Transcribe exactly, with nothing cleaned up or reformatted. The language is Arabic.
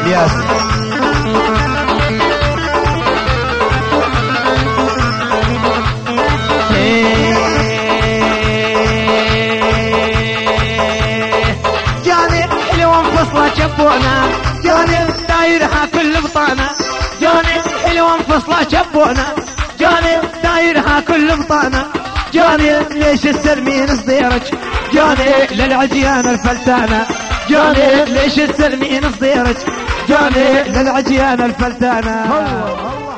الياس. جاني حلو انفصله شبونا، جاني دايرها كل بطانه، جاني حلو انفصله شبونا، جاني دايرها كل بطانه، جاني ليش تسلمين صديرك، جاني للعجيان الفلتانه، جاني ليش تسلمين صديرك، جاني للعجيان الفلتانه.